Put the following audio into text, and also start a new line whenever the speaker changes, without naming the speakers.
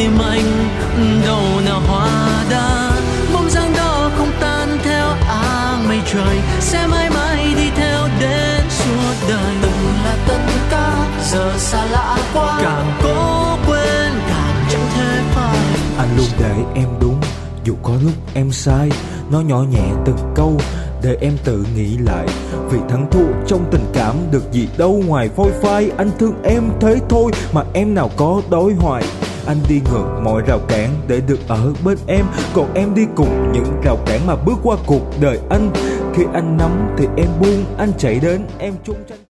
tim anh đâu nào hoa đã. Bóng dáng đó không tan theo áng mây trời, sẽ mãi mãi đi theo đến suốt đời. Từng là tất cả giờ xa lạ quá, càng cố quên càng chẳng thể phai.
Anh luôn để em đúng dù có lúc em sai, nói nhỏ nhẹ từng câu để em tự nghĩ lại. Vì thắng thua trong tình cảm được gì đâu ngoài phôi phai. Anh thương em thế thôi mà em nào có đối hoài. Anh đi ngược mọi rào cản để được ở bên em, còn em đi cùng những rào cản mà bước qua cuộc đời anh. Khi anh nắm thì em buông, anh chạy đến em chung tranh.